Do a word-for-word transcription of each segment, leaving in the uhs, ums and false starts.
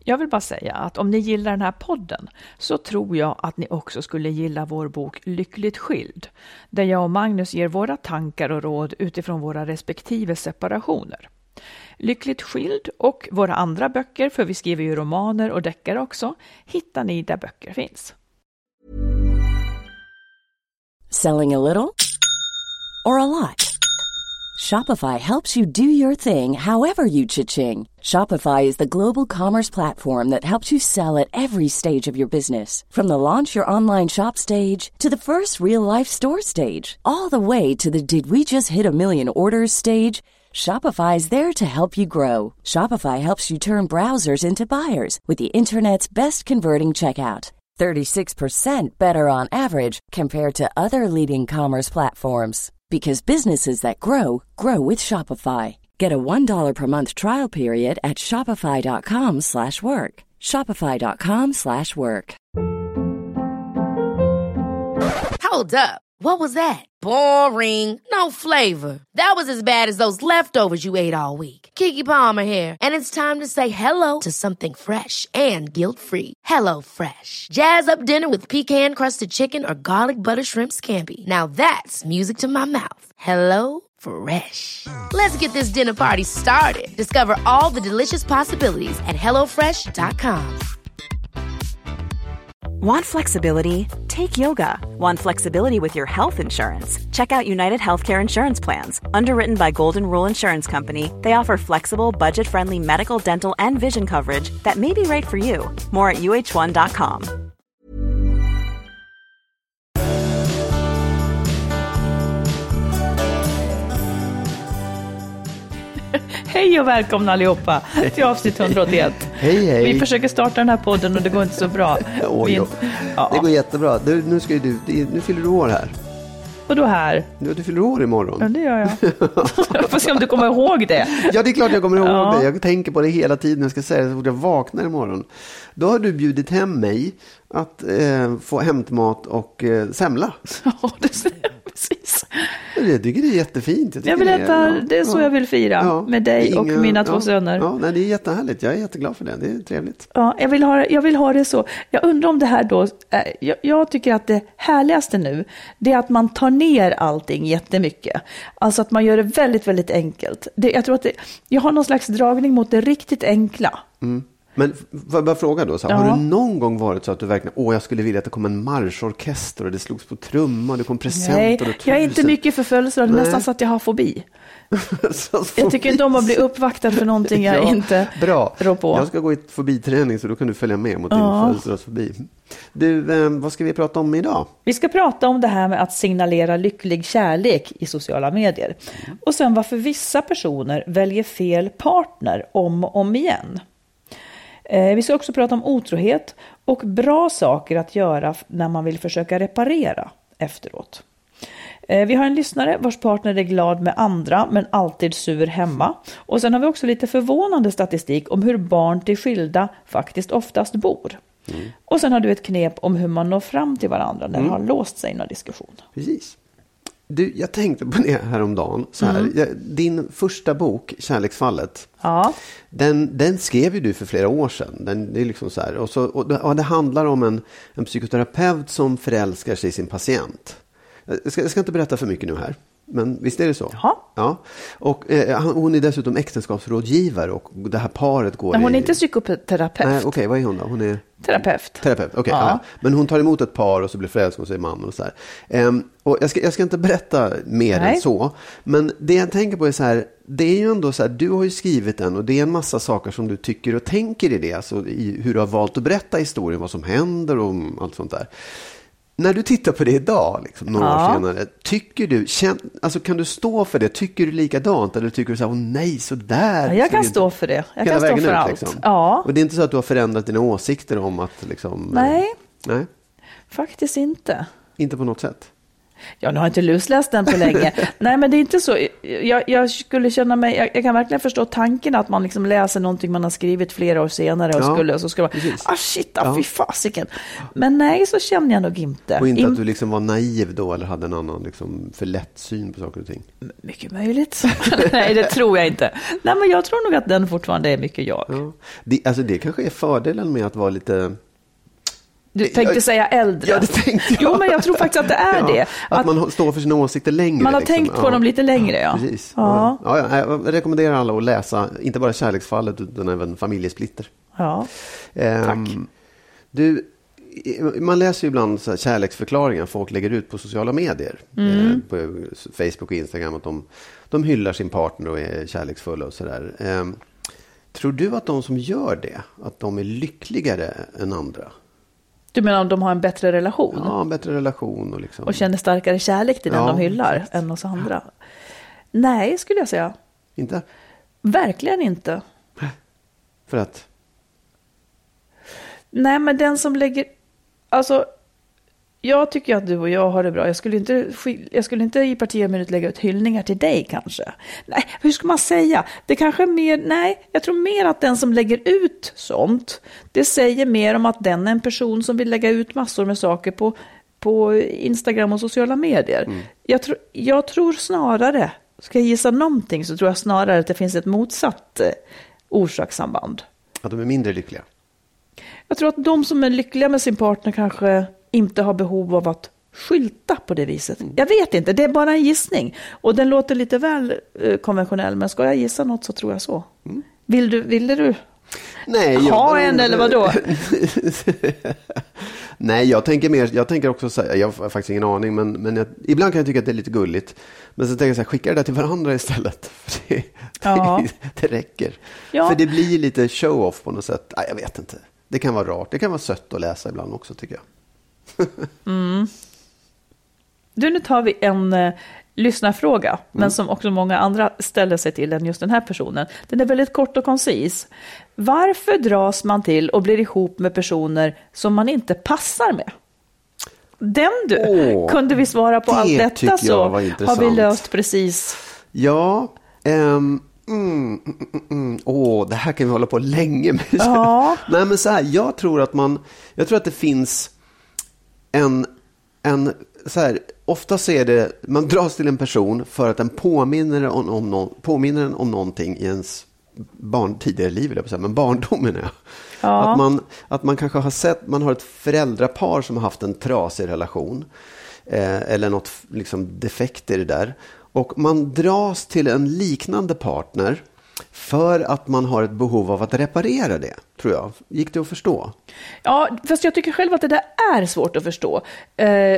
Jag vill bara säga att om ni gillar den här podden så tror jag att ni också skulle gilla vår bok Lyckligt skild, där jag och Magnus ger våra tankar och råd utifrån våra respektive separationer. Lyckligt skild och våra andra böcker, för vi skriver ju romaner och deckare också, hittar ni där böcker finns. Selling a little or a lot? Shopify helps you do your thing however you cha-ching. Shopify is the global commerce platform that helps you sell at every stage of your business. From the launch your online shop stage to the first real-life store stage, all the way to the did we just hit a million orders stage. Shopify is there to help you grow. Shopify helps you turn browsers into buyers with the internet's best converting checkout. thirty-six percent better on average compared to other leading commerce platforms. Because businesses that grow, grow with Shopify. Get a one dollar per month trial period at shopify.com slash work. Shopify.com slash work. Hold up. What was that? Boring. No flavor. That was as bad as those leftovers you ate all week. Keke Palmer here. And it's time to say hello to something fresh and guilt-free. Hello Fresh. Jazz up dinner with pecan-crusted chicken or garlic butter shrimp scampi. Now that's music to my mouth. Hello Fresh. Let's get this dinner party started. Discover all the delicious possibilities at hello fresh dot com. Want flexibility? Take yoga. Want flexibility with your health insurance? Check out United Healthcare Insurance Plans. Underwritten by Golden Rule Insurance Company, they offer flexible, budget-friendly medical, dental, and vision coverage that may be right for you. More at u h one dot com. Hej och välkomna allihopa till avsnitt hundraåttioett. Hej, hej. Vi försöker starta den här podden och det går inte så bra. Oj, Vi inte, ja. Det går jättebra. Du, nu, ska ju du, nu fyller du år här. Och då här? Du, du fyller år imorgon. Ja, det gör jag. Jag får se om du kommer ihåg det. Ja, det är klart jag kommer ihåg ja. det. Jag tänker på det hela tiden. Jag ska säga det så fort jag vaknar imorgon. Då har du bjudit hem mig att eh, få hämtmat och eh, semla. Ja, det ser jag precis. Jag tycker det är jättefint. Jag, jag vill äta, det, ja, det är så ja. jag vill fira ja. med dig Inga, och mina två ja, söner. Ja, nej, det är jättehärligt. Jag är jätteglad för det. Det är trevligt. Ja, jag vill ha, jag vill ha det så. Jag undrar om det här då, jag, jag tycker att det härligaste nu, det är att man tar ner allting jättemycket. Alltså att man gör det väldigt, väldigt enkelt. Det, jag tror att det, jag har någon slags dragning mot det riktigt enkla. Mm. Men får jag bara fråga då, så här, ja. har du någon gång varit så att du verkligen, åh jag skulle vilja att det kom en marschorkester och det slogs på trumma, det kom presenter? Nej, och tusen. jag är inte mycket för födelsedag, det är nästan så att jag har fobi. Jag tycker inte om att bli uppvaktad för någonting jag ja, inte bra. rår på. Jag ska gå i fobiträning så då kan du följa med mot din ja. födelsedagsfobi. Du, eh, vad ska vi prata om idag? Vi ska prata om det här med att signalera lycklig kärlek i sociala medier. Mm. Och sen varför vissa personer väljer fel partner om och om igen. Vi ska också prata om otrohet och bra saker att göra när man vill försöka reparera efteråt. Vi har en lyssnare vars partner är glad med andra men alltid sur hemma. Och sen har vi också lite förvånande statistik om hur barn till skilda faktiskt oftast bor. Mm. Och sen har du ett knep om hur man når fram till varandra när mm. det har låst sig i någon diskussion. Precis. Du, jag tänkte på det häromdagen. Så här, mm. din första bok, Kärleksfallet, ja. den, den skrev ju du för flera år sedan. Den, det, är liksom så här, och så, och det, och det handlar om en, en psykoterapeut som förälskar sig i sin patient. Jag ska, jag ska inte berätta för mycket nu här. Men visst är det så? Jaha. Ja. Och eh, hon är dessutom äktenskapsrådgivare och det här paret går... Men hon är i... inte psykoterapeut. Nej, okej, okay, vad är hon då? Hon är... Terapeut. Terapeut, okej. Okay, ja. ja. Men hon tar emot ett par och så blir förälskad och så är man och så här. Um, och jag ska, jag ska inte berätta mer Nej. än så. Men det jag tänker på är så här, det är ju ändå så här, du har ju skrivit den och det är en massa saker som du tycker och tänker i det. Alltså i hur du har valt att berätta historien, vad som händer och allt sånt där. När du tittar på det idag, liksom, några ja. år senare, tycker du, känn, alltså kan du stå för det? Tycker du likadant? Eller tycker du så här, åh nej, så där? Ja, jag kan stå för det. Jag kan stå för ut, allt. Liksom. Ja. Och det är inte så att du har förändrat dina åsikter om att liksom... Nej, nej. faktiskt inte. Inte på något sätt? Ja, nu har jag inte lusläst den på länge. Nej, men det är inte så. Jag, jag skulle känna mig, jag, jag kan verkligen förstå tanken att man liksom läser någonting man har skrivit flera år senare och ja, skulle, och så ska man, precis. ah shit, ah, ja. fy fasiken. Men nej, så känner jag nog inte. Och inte In... att du liksom var naiv då eller hade en annan liksom för lätt syn på saker och ting. Mycket möjligt. Nej, det tror jag inte. Nej, men jag tror nog att den fortfarande är mycket jag. Ja. Det, alltså det kanske är fördelen med att vara lite... Du tänkte jag, säga äldre. Ja, det tänkte jag. Jo, men jag tror faktiskt att det är ja, det. Att, att man står för sina åsikter längre. Man har liksom. tänkt på ja. dem lite längre, ja. Precis. Ja. Ja. Ja, jag rekommenderar alla att läsa, inte bara Kärleksfallet utan även Familjesplitter. Ja, um, tack. Du, man läser ju ibland så här kärleksförklaringar folk lägger ut på sociala medier. Mm. Eh, på Facebook och Instagram, att de, de hyllar sin partner och är kärleksfulla och sådär. Um, tror du att de som gör det, att de är lyckligare än andra? Du menar om de har en bättre relation? Ja, en bättre relation. Och, liksom... och känner starkare kärlek till den ja, de hyllar exakt. än hos andra? Nej, skulle jag säga. Inte? Verkligen inte. För att? Nej, men den som lägger... Alltså, jag tycker att du och jag har det bra. Jag skulle inte, jag skulle inte i parti och minut lägga ut hyllningar till dig kanske. Nej, hur ska man säga? Det kanske är mer... Nej, jag tror mer att den som lägger ut sånt, det säger mer om att den är en person som vill lägga ut massor med saker på, på Instagram och sociala medier. Mm. Jag, tro, jag tror snarare, ska jag gissa någonting, så tror jag snarare att det finns ett motsatt eh, orsakssamband. Att de är mindre lyckliga? Jag tror att de som är lyckliga med sin partner kanske inte har behov av att skylta på det viset. Mm. Jag vet inte, det är bara en gissning. Och den låter lite väl eh, konventionell, men ska jag gissa något så tror jag så. Mm. Vill du, ville du Nej, ha jag, en eller vad då? Nej, jag tänker mer, jag tänker också så här, jag har faktiskt ingen aning, men, men jag, ibland kan jag tycka att det är lite gulligt. Men så tänker jag så här, skicka det där till varandra istället. För det, ja. det, det räcker. Ja. För det blir lite show-off på något sätt. Nej, jag vet inte. Det kan vara rart. Det kan vara sött att läsa ibland också, tycker jag. mm. Du, nu tar vi en eh, lyssnarfråga, mm. men som också många andra ställer sig till än just den här personen. Den är väldigt kort och koncis. Varför dras man till och blir ihop med personer som man inte passar med? Den du, Åh, kunde vi svara på allt detta så har vi löst precis. Ja, um, mm, mm, mm. Åh, det här kan vi hålla på länge med. Ja. Nej, men så här, jag tror att man, jag tror att det finns en, en så här, ofta ser det, man dras till en person för att den påminner om, om, någon, påminner om någonting i ens barn, tidigare liv, eller så här, men barndomen är. Ja. Att, man, att man kanske har sett, man har ett föräldrapar som har haft en trasig relation eh, eller något liksom defekt i det där. Och man dras till en liknande partner för att man har ett behov av att reparera det, tror jag. Gick det att förstå? Ja, fast jag tycker själv att det där är svårt att förstå. Eh,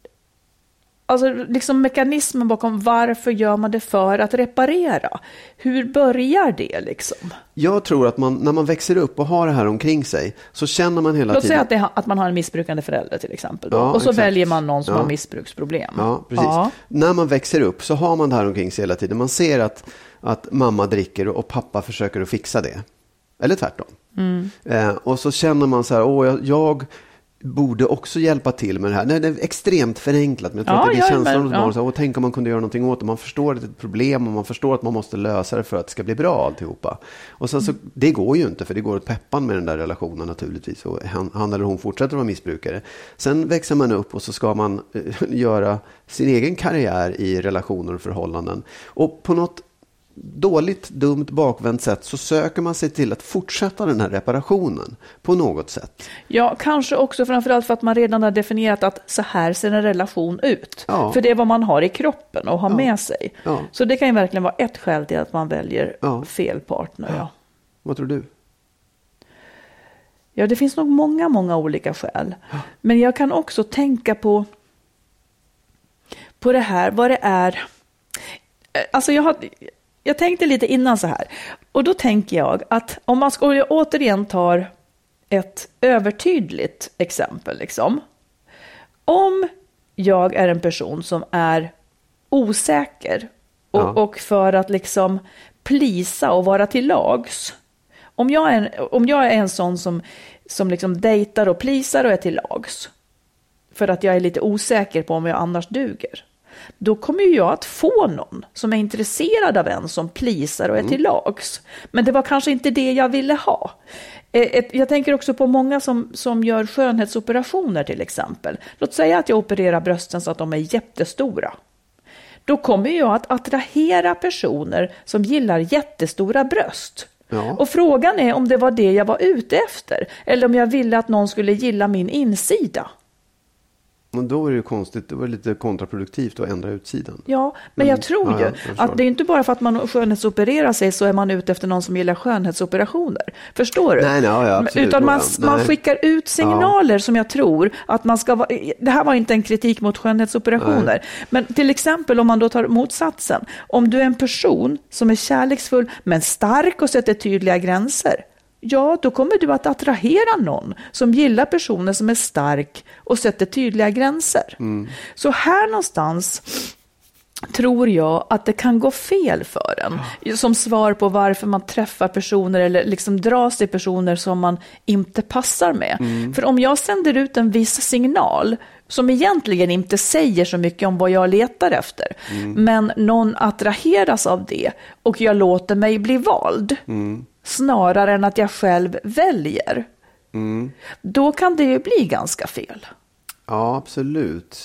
alltså liksom mekanismen bakom varför gör man det för att reparera? Hur börjar det liksom? Jag tror att man, när man växer upp och har det här omkring sig, så känner man hela Låt tiden... Låt säga att, det, att man har en missbrukande förälder till exempel. Då. Ja, och så exakt. väljer man någon som ja. har missbruksproblem. Ja, precis. Ja. När man växer upp så har man det här omkring sig hela tiden. Man ser att, att mamma dricker och pappa försöker att fixa det. Eller tvärtom. Mm. Eh, och så känner man så här, åh, jag... jag borde också hjälpa till med det här. Nej, det är extremt förenklat, men jag tror ja, att det blir känslan hos barn. Ja. Tänk om man kunde göra någonting åt det. Man förstår att det är ett problem och man förstår att man måste lösa det för att det ska bli bra alltihopa. Och sen så, det går ju inte, för det går åt peppan med den där relationen naturligtvis. Och han, han eller hon fortsätter vara missbrukare. Sen växer man upp och så ska man uh, göra sin egen karriär i relationer och förhållanden. Och på något dåligt, dumt, bakvänt sätt så söker man sig till att fortsätta den här reparationen på något sätt. Ja, kanske också framförallt för att man redan har definierat att så här ser en relation ut. Ja. För det är vad man har i kroppen och har ja. med sig. Ja. Så det kan ju verkligen vara ett skäl till att man väljer ja. fel partner. Ja. Ja. Vad tror du? Ja, det finns nog många, många olika skäl. Ja. Men jag kan också tänka på på det här, vad det är. Alltså jag har... Jag tänkte lite innan så här. Och då tänker jag att om man ska, jag återigen tar ett övertydligt exempel. Liksom. Om jag är en person som är osäker och, ja. och för att liksom plisa och vara till lags. Om jag är en, om jag är en sån som, som liksom dejtar och plisar och är till lags. för att jag är lite osäker på om jag annars duger. Då kommer ju jag att få någon som är intresserad av en som plisar och är till lags. Men det var kanske inte det jag ville ha. Jag tänker också på många som, som gör skönhetsoperationer till exempel. Låt säga att jag opererar brösten så att de är jättestora. Då kommer jag att attrahera personer som gillar jättestora bröst. Ja. Och frågan är om det var det jag var ute efter. Eller om jag ville att någon skulle gilla min insida. Men då är det ju konstigt, det var lite kontraproduktivt att ändra utsidan. Ja, men jag tror mm. ju ja, jag att det är inte bara för att man skönhetsopererar sig så är man ute efter någon som gillar skönhetsoperationer. Förstår du? Nej, nej, ja, absolut. Utan man, man skickar ut signaler ja. som jag tror att man ska vara, det här var inte en kritik mot skönhetsoperationer. Nej. Men till exempel om man då tar motsatsen. Om du är en person som är kärleksfull men stark och sätter tydliga gränser. Ja, då kommer du att attrahera någon som gillar personer som är stark och sätter tydliga gränser. Mm. Så här någonstans tror jag att det kan gå fel för en. Ja. Som svar på varför man träffar personer eller liksom dras till personer som man inte passar med. Mm. För om jag sänder ut en viss signal som egentligen inte säger så mycket om vad jag letar efter. Mm. Men någon attraheras av det och jag låter mig bli vald. Mm. Snarare än att jag själv väljer. Mm. Då kan det ju bli ganska fel. Ja, absolut.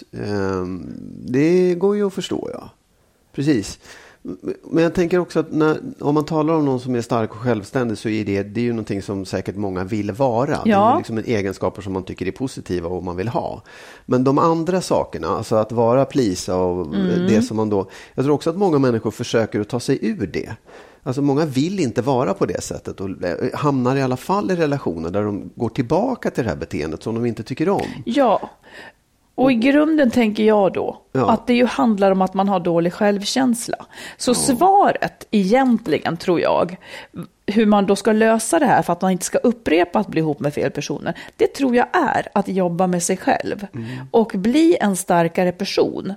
Det går ju att förstå, ja. Precis. Men jag tänker också att när, om man talar om någon som är stark och självständig så är det, det är ju någonting som säkert många vill vara. Ja. Det är liksom en egenskaper som man tycker är positiva och man vill ha. Men de andra sakerna, alltså att vara plisa och mm. det som man då... Jag tror också att många människor försöker att ta sig ur det. Alltså många vill inte vara på det sättet och hamnar i alla fall i relationer där de går tillbaka till det här beteendet som de inte tycker om. Ja, och i grunden tänker jag då ja. att det ju handlar om att man har dålig självkänsla. Så ja. svaret egentligen tror jag, hur man då ska lösa det här för att man inte ska upprepa att bli ihop med fel personer, det tror jag är att jobba med sig själv mm. och bli en starkare person.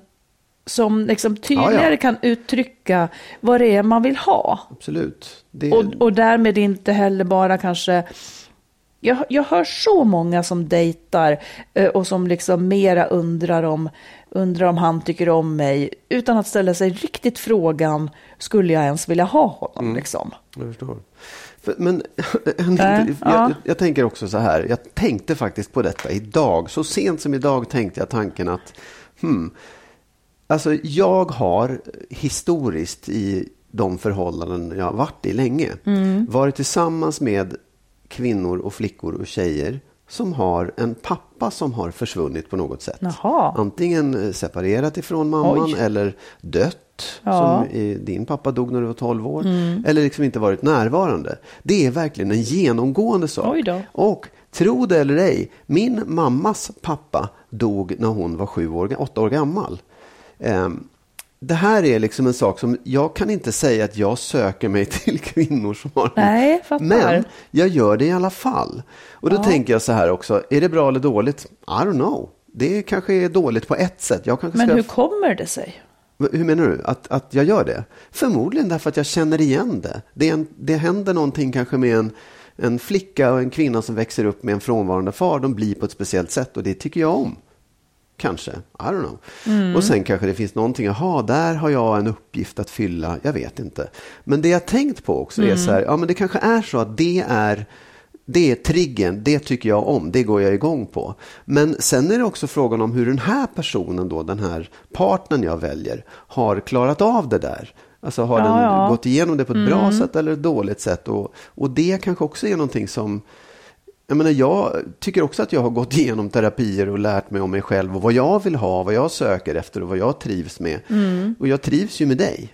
Som liksom tydligare ja, ja. kan uttrycka vad det är man vill ha. Absolut. Det... Och, och därmed inte heller bara kanske... Jag, jag hör så många som dejtar och som liksom mera undrar om, undrar om han tycker om mig. Utan att ställa sig riktigt frågan, skulle jag ens vilja ha honom? Mm. Liksom. Jag förstår. För, men jag, jag, jag, jag tänker också så här. Jag tänkte faktiskt på detta idag. Så sent som idag tänkte jag tanken att... Hmm, Alltså jag har historiskt i de förhållanden jag har varit i länge mm. varit tillsammans med kvinnor och flickor och tjejer som har en pappa som har försvunnit på något sätt. Jaha. Antingen separerat ifrån mamman Oj. eller dött, ja. som i, din pappa dog när du var tolv år, mm. eller liksom inte varit närvarande. Det är verkligen en genomgående sak. Oj då. Och tro det eller ej, min mammas pappa dog när hon var sju år, åtta år gammal. Um, det här är liksom en sak som jag kan inte säga att jag söker mig till kvinnor som har Nej, fattar. Men jag gör det i alla fall. Och då ja. tänker jag så här också, är det bra eller dåligt? I don't know. Det kanske är dåligt på ett sätt. Jag kanske Men ska... hur kommer det sig? Hur menar du? Att, att jag gör det? Förmodligen därför att jag känner igen det. Det, är en, det händer någonting kanske med en, en flicka och en kvinna som växer upp med en frånvarande far. De blir på ett speciellt sätt och det tycker jag om. Kanske, I don't know. Mm. Och sen kanske det finns någonting, jaha, där har jag en uppgift att fylla, jag vet inte. Men det jag tänkt på också mm. är så här, ja men det kanske är så att det är, det är triggen, det tycker jag om, det går jag igång på. Men sen är det också frågan om hur den här personen då, den här partnern jag väljer, har klarat av det där. Alltså har ja, den ja. gått igenom det på ett mm. bra sätt eller ett dåligt sätt. Och, och det kanske också är någonting som... Jag menar, jag tycker också att jag har gått igenom terapier och lärt mig om mig själv och vad jag vill ha, vad jag söker efter och vad jag trivs med. Mm. Och jag trivs ju med dig.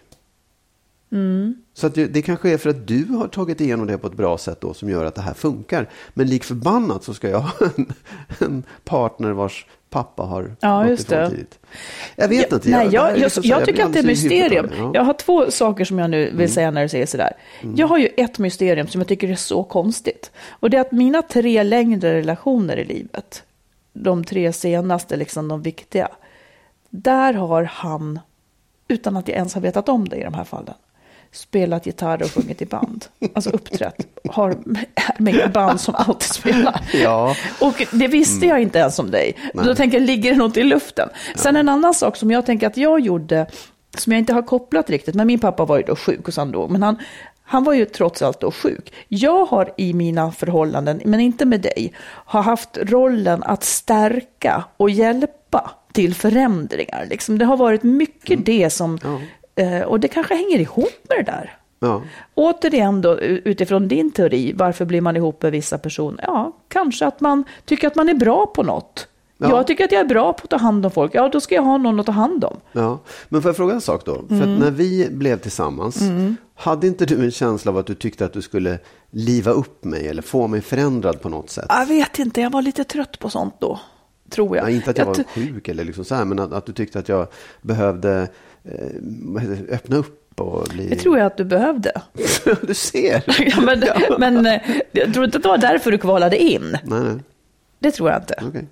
Mm. Så att det, det kanske är för att du har tagit igenom det på ett bra sätt då som gör att det här funkar. Men lik förbannat så ska jag ha en, en partner vars pappa har ja, gått just ifrån det. tidigt. Jag vet ja, inte. Jag, nej, jag, jag, liksom jag, jag tycker att det är mysterium. Ja. Jag har två saker som jag nu vill mm. säga när du säger sådär. Mm. Jag har ju ett mysterium som jag tycker är så konstigt. Och det är att mina tre längre relationer i livet, de tre senaste, liksom de viktiga, där har han, utan att jag ens har vetat om det i de här fallen, spelat gitarr och sjungit i band. Alltså uppträtt. Har med band som alltid spelar. Ja. Och det visste jag inte ens om dig. Nej. Då tänker jag, ligger det något i luften? Ja. Sen en annan sak som jag tänker att jag gjorde, som jag inte har kopplat riktigt, men min pappa var ju då sjuk och sen då, men han, han var ju trots allt då sjuk. Jag har i mina förhållanden, men inte med dig, har haft rollen att stärka och hjälpa till förändringar. Liksom. Det har varit mycket mm. det som, ja. eh, och det kanske hänger ihop med det där. Ja. Återigen då, utifrån din teori, varför blir man ihop med vissa personer? Ja, kanske att man tycker att man är bra på något. Ja. Jag tycker att jag är bra på att ta hand om folk. Ja, då ska jag ha någon att ta hand om. Ja, men får jag fråga en sak då? Mm. För att när vi blev tillsammans, mm. hade inte du en känsla av att du tyckte att du skulle liva upp mig eller få mig förändrad på något sätt? Jag vet inte, jag var lite trött på sånt då, tror jag. Ja, inte att jag, jag var sjuk eller liksom så här, men att, att du tyckte att jag behövde eh, öppna upp. Bli... Det tror jag att du behövde. Du ser. Ja, men, men jag tror inte att det var därför du kvalade in. Nej, nej. Det tror jag inte. Okay.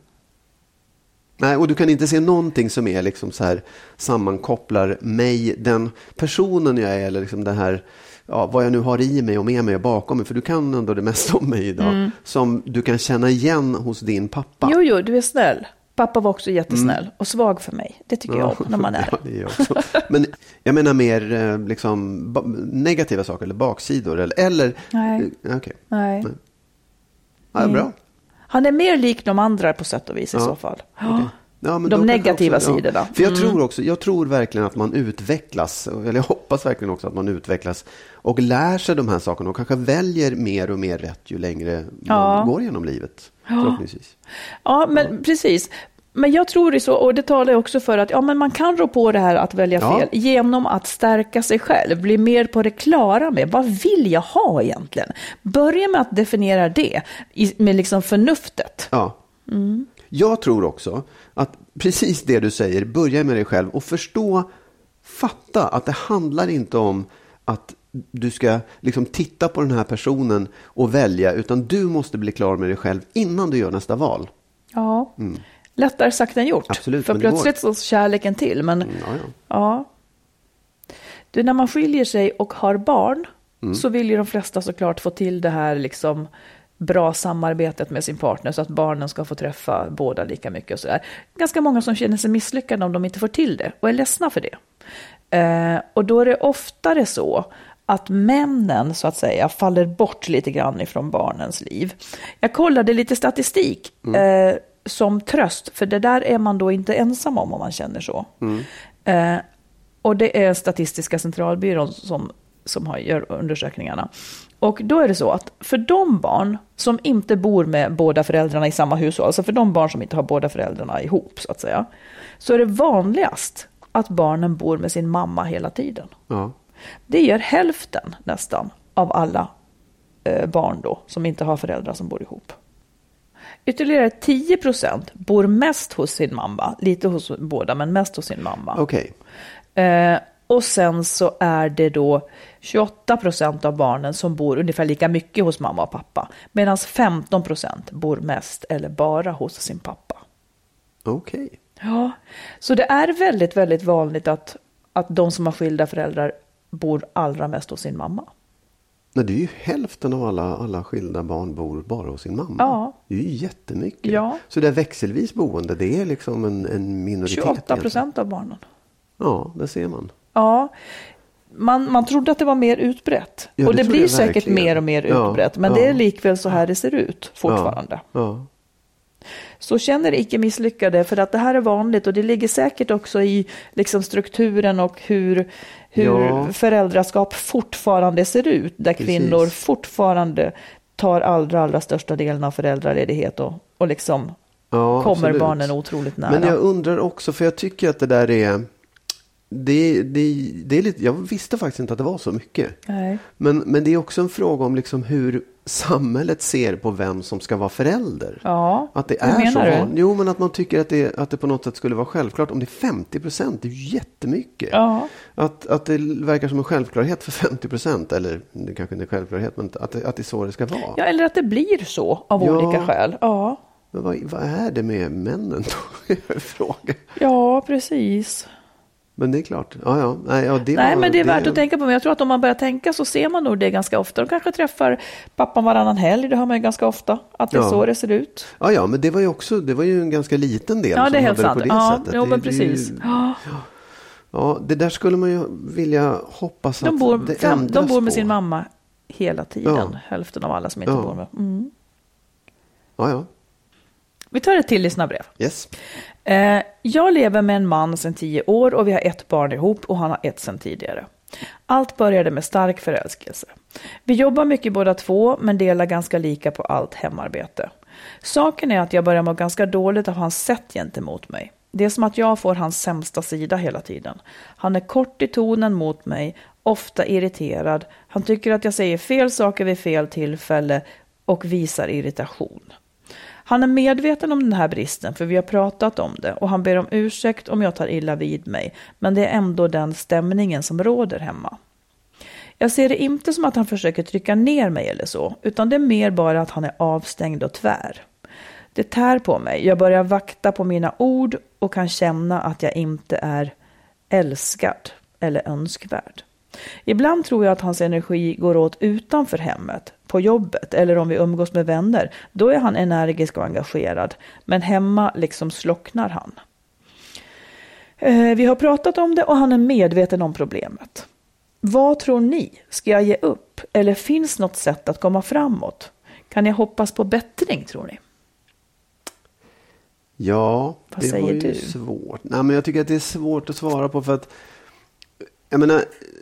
Nej, och du kan inte se någonting som är liksom så här sammankopplar mig, den personen jag är, eller liksom det här, ja, vad jag nu har i mig och med mig och bakom mig, för du kan ändå det mesta om mig idag, mm. som du kan känna igen hos din pappa. Jo, jo, du är snäll. Pappa var också jättesnäll mm. och svag för mig. Det tycker ja, jag när man är. Ja, det är jag också. Men jag menar mer liksom negativa saker eller baksidor eller, eller nej. Okay. Nej. Nej. Ja, bra. Han är mer lik de andra på sätt och vis i ja. så fall. Okay. Ja, men de negativa också, sidorna. Ja. För jag mm. tror också, jag tror verkligen att man utvecklas, eller jag hoppas verkligen också att man utvecklas och lär sig de här sakerna och kanske väljer mer och mer rätt ju längre ja. man går genom livet. Förhoppningsvis. Ja, men ja. precis. Men jag tror det så, och det talar också för att ja, men man kan rå på det här att välja ja. fel genom att stärka sig själv, bli mer på det klara med vad vill jag ha egentligen. Börja med att definiera det med liksom förnuftet. Ja. Mm. Jag tror också att precis det du säger, börja med dig själv och förstå, fatta att det handlar inte om att du ska liksom titta på den här personen och välja, utan du måste bli klar med dig själv innan du gör nästa val. Ja, mm. lättare sagt än gjort. Absolut, för plötsligt så kärleken till. Men, mm, ja, ja. ja. Du, när man skiljer sig och har barn mm. så vill ju de flesta såklart få till det här liksom bra samarbetet med sin partner så att barnen ska få träffa båda lika mycket och så där. Ganska många som känner sig misslyckade om de inte får till det och är ledsna för det. Eh, och då är det oftare så att männen så att säga faller bort lite grann ifrån barnens liv. Jag kollade lite statistik mm. eh, som tröst, för det där är man då inte ensam om om man känner så. Mm. Eh, och det är Statistiska centralbyrån som, som har, gör undersökningarna. Och då är det så att för de barn som inte bor med båda föräldrarna i samma hushåll, alltså för de barn som inte har båda föräldrarna ihop så att säga, så är det vanligast att barnen bor med sin mamma hela tiden. Ja. Det gör hälften nästan av alla eh, barn då som inte har föräldrar som bor ihop. Ytterligare tio procent bor mest hos sin mamma, lite hos båda men mest hos sin mamma. Okej. Eh, och sen så är det då tjugoåtta procent av barnen som bor ungefär lika mycket hos mamma och pappa, medan femton procent bor mest eller bara hos sin pappa. Okej. Ja, så det är väldigt, väldigt vanligt att, att de som har skilda föräldrar bor allra mest hos sin mamma. Nej, det är ju hälften av alla, alla skilda barn bor bara hos sin mamma. Ja. Det är ju jättemycket. Ja. Så det är växelvis boende, det är liksom en, en minoritet. tjugoåtta procent av barnen. Ja, det ser man. Ja, man, man trodde att det var mer utbrett. Ja, och det blir säkert verkligen. mer och mer Ja, utbrett. Men ja. det är likväl så här det ser ut fortfarande. Ja, ja. Så känner icke misslyckade, för att det här är vanligt. Och det ligger säkert också i liksom strukturen och hur, hur Ja. föräldraskap fortfarande ser ut. Där Precis. kvinnor fortfarande tar allra, allra största delen av föräldraledighet. Och, och liksom Ja, kommer absolut. barnen otroligt nära. Men jag undrar också, för jag tycker att det där är... Det, det, det är lite, jag visste faktiskt inte att det var så mycket. Nej. Men, men det är också en fråga om liksom hur samhället ser på vem som ska vara förälder. Ja, att det hur är menar så du? van- Jo, men att man tycker att det, att det på något sätt skulle vara självklart. Om det är femtio procent, det är ju jättemycket. Ja. Att, att det verkar som en självklarhet för femtio procent. Eller det kanske inte är självklarhet, men att det, att det är så det ska vara. Ja, eller att det blir så av Ja. olika skäl. Ja, Men vad, vad är det med männen då? Fråga. ja precis. Men det är klart. Ja, ja. Nej, ja, det Nej var, men det är det... värt att tänka på. Men jag tror att om man börjar tänka så ser man nog det ganska ofta. De kanske träffar pappan varannan helg. Det hör man ju ganska ofta. Att det är ja. så det ser ut. Ja, ja, men det var ju också, det var ju en ganska liten del ja, som det är helt hade sant. det på det ja, sättet. Jo, men det, precis. Det ju, ja. Ja, det där skulle man ju vilja hoppas de att bor, det fem, ändras De bor med på. sin mamma hela tiden. Ja. Hälften av alla som inte ja. bor med. Mm. Ja, ja. Vi tar ett till lyssnarbrev. Yes. Eh, jag lever med en man sedan tio år och vi har ett barn ihop och han har ett sedan tidigare. Allt började med stark förälskelse. Vi jobbar mycket båda två men delar ganska lika på allt hemarbete. Saken är att jag börjar må ganska dåligt av hans sätt gentemot mig. Det är som att jag får hans sämsta sida hela tiden. Han är kort i tonen mot mig, ofta irriterad. Han tycker att jag säger fel saker vid fel tillfälle och visar irritation. Han är medveten om den här bristen för vi har pratat om det och han ber om ursäkt om jag tar illa vid mig. Men det är ändå den stämningen som råder hemma. Jag ser det inte som att han försöker trycka ner mig eller så, utan det är mer bara att han är avstängd och tvär. Det tär på mig. Jag börjar vakta på mina ord och kan känna att jag inte är älskad eller önskvärd. Ibland tror jag att hans energi går åt utanför hemmet, på jobbet eller om vi umgås med vänner. Då är han energisk och engagerad, men hemma liksom slocknar han. Eh, vi har pratat om det och han är medveten om problemet. Vad tror ni? Ska jag ge upp? Eller finns något sätt att komma framåt? Kan jag hoppas på bättring, tror ni? Ja, Vad det säger var ju du? svårt. Nej, men jag tycker att det är svårt att svara på för att jag menar,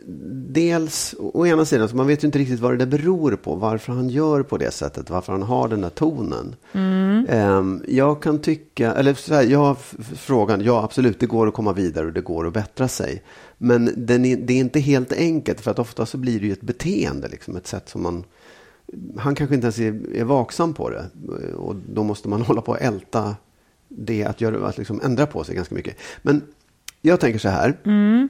dels å ena sidan så man vet ju inte riktigt vad det där beror på, varför han gör på det sättet, varför han har den där tonen. Mm. Um, jag kan tycka, eller så här, jag har f- frågan, ja absolut det går att komma vidare och det går att bättra sig. Men den är, det är inte helt enkelt för att ofta så blir det ju ett beteende, liksom, ett sätt som man, han kanske inte ens är, är vaksam på det och då måste man hålla på att älta det att, göra, att liksom ändra på sig ganska mycket. Men jag tänker så här, mm.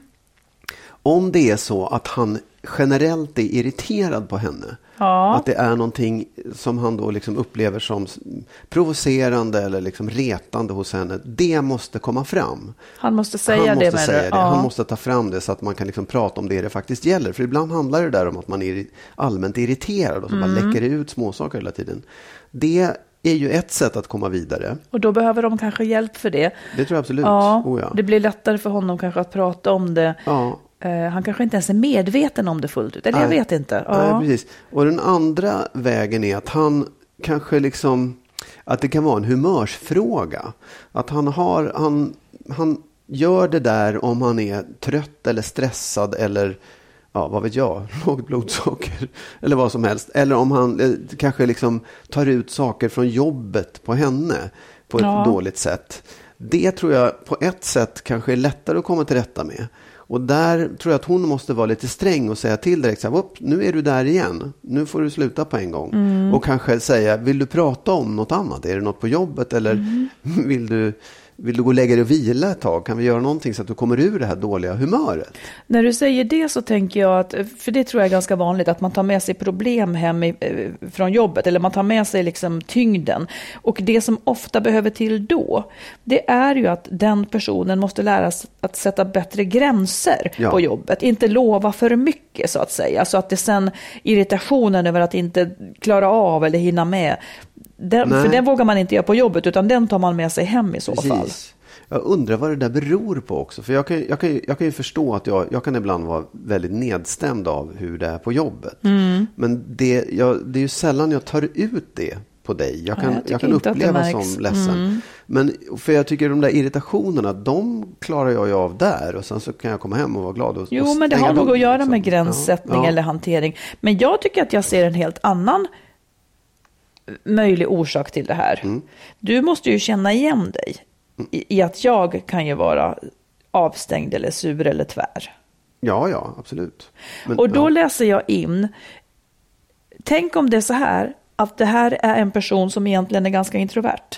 om det är så att han generellt är irriterad på henne, ja. Att det är någonting som han då liksom upplever som provocerande eller liksom retande hos henne, det måste komma fram. Han måste säga han det måste med säga det. det. Ja. Han måste ta fram det så att man kan liksom prata om det det faktiskt gäller. För ibland handlar det där om att man är allmänt irriterad och så mm. bara läcker ut småsaker hela tiden. Det är ju ett sätt att komma vidare. Och då behöver de kanske hjälp för det. Det tror jag absolut. Ja, oh, ja. Det blir lättare för honom kanske att prata om det. Ja. Uh, han kanske inte ens är medveten om det fullt ut. Eller Nej. jag vet inte. Ja. Nej, precis. Och den andra vägen är att han kanske liksom, att det kan vara en humörsfråga. Att han har, han, han gör det där om han är trött eller stressad eller ja, vad vet jag, lågt blodsocker eller vad som helst. Eller om han eh, kanske liksom tar ut saker från jobbet på henne på ett ja. dåligt sätt. Det tror jag på ett sätt kanske är lättare att komma till rätta med. Och där tror jag att hon måste vara lite sträng och säga till direkt så här, nu är du där igen. Nu får du sluta på en gång. Mm. Och kanske säga, vill du prata om något annat? Är det något på jobbet? Eller mm. vill du... Vill du gå och lägga dig och vila ett tag? Kan vi göra någonting så att du kommer ur det här dåliga humöret? När du säger det så tänker jag att, för det tror jag är ganska vanligt, att man tar med sig problem hem i, från jobbet. Eller man tar med sig liksom tyngden. Och det som ofta behöver till då, det är ju att den personen måste lära sig att sätta bättre gränser ja. på jobbet. Inte lova för mycket så att säga. Så att det sen irritationen över att inte klara av eller hinna med. Den, för den vågar man inte göra på jobbet utan den tar man med sig hem i så Precis. fall. Jag undrar vad det där beror på också. För jag kan, jag kan, jag kan ju förstå att jag, jag kan ibland vara väldigt nedstämd av hur det är på jobbet. Mm. Men det, jag, det är ju sällan jag tar ut det på dig. Jag kan, ja, jag jag kan uppleva som ledsen. Mm. Men för jag tycker de där irritationerna, de klarar jag ju av där. Och sen så kan jag komma hem och vara glad. Och, jo, och men det har nog att göra liksom. med gränssättning ja. Ja. eller hantering. Men jag tycker att jag ser en helt annan möjlig orsak till det här. Mm. Du måste ju känna igen dig mm. i, i att jag kan ju vara avstängd eller sur eller tvär. Ja, ja, absolut. Men, och då ja. läser jag in, tänk om det är så här att det här är en person som egentligen är ganska introvert.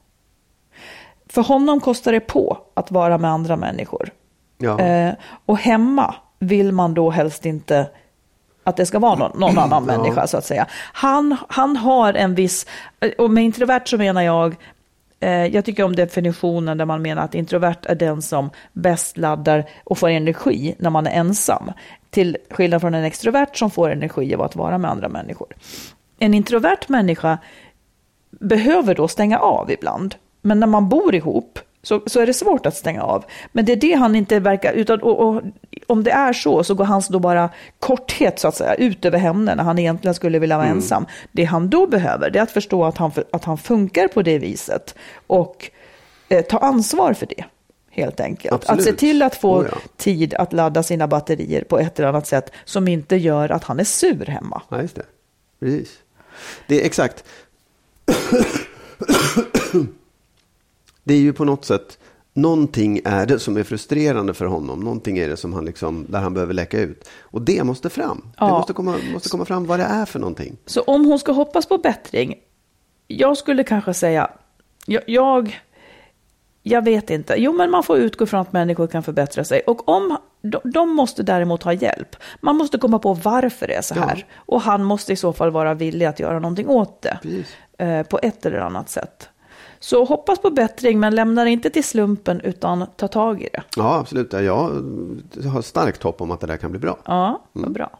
För honom kostar det på att vara med andra människor. Ja. Eh, och hemma vill man då helst inte att det ska vara någon, någon annan ja. människa så att säga. Han, han har en viss, och med introvert så menar jag Jag tycker om definitionen där man menar att introvert är den som bäst laddar och får energi när man är ensam. Till skillnad från en extrovert som får energi av att vara med andra människor. En introvert människa behöver då stänga av ibland. Men när man bor ihop så, så är det svårt att stänga av. Men det är det han inte verkar, utan och, och, om det är så så går hans då bara korthet så att säga ut över henne när han egentligen skulle vilja vara mm. ensam. Det han då behöver det är att förstå att han, att han funkar på det viset och eh, ta ansvar för det helt enkelt. Absolut. Att se till att få oh ja. tid att ladda sina batterier på ett eller annat sätt som inte gör att han är sur hemma. Ja, just det. Precis. Det är exakt. Det är ju på något sätt någonting är det som är frustrerande för honom. Någonting är det som han liksom, där han behöver läcka ut. Och det måste fram. Ja. Det måste komma, måste komma fram vad det är för någonting. Så om hon ska hoppas på bättring, jag skulle kanske säga, jag, jag, jag vet inte. Jo, men man får utgå från att människor kan förbättra sig. Och om de, de måste däremot ha hjälp. Man måste komma på varför det är så här. Ja. Och han måste i så fall vara villig att göra någonting åt det. Eh, på ett eller annat sätt. Så hoppas på bättring, men lämnar inte till slumpen utan ta tag i det. Ja, absolut. Jag har starkt hopp om att det där kan bli bra. Ja, vad mm. bra.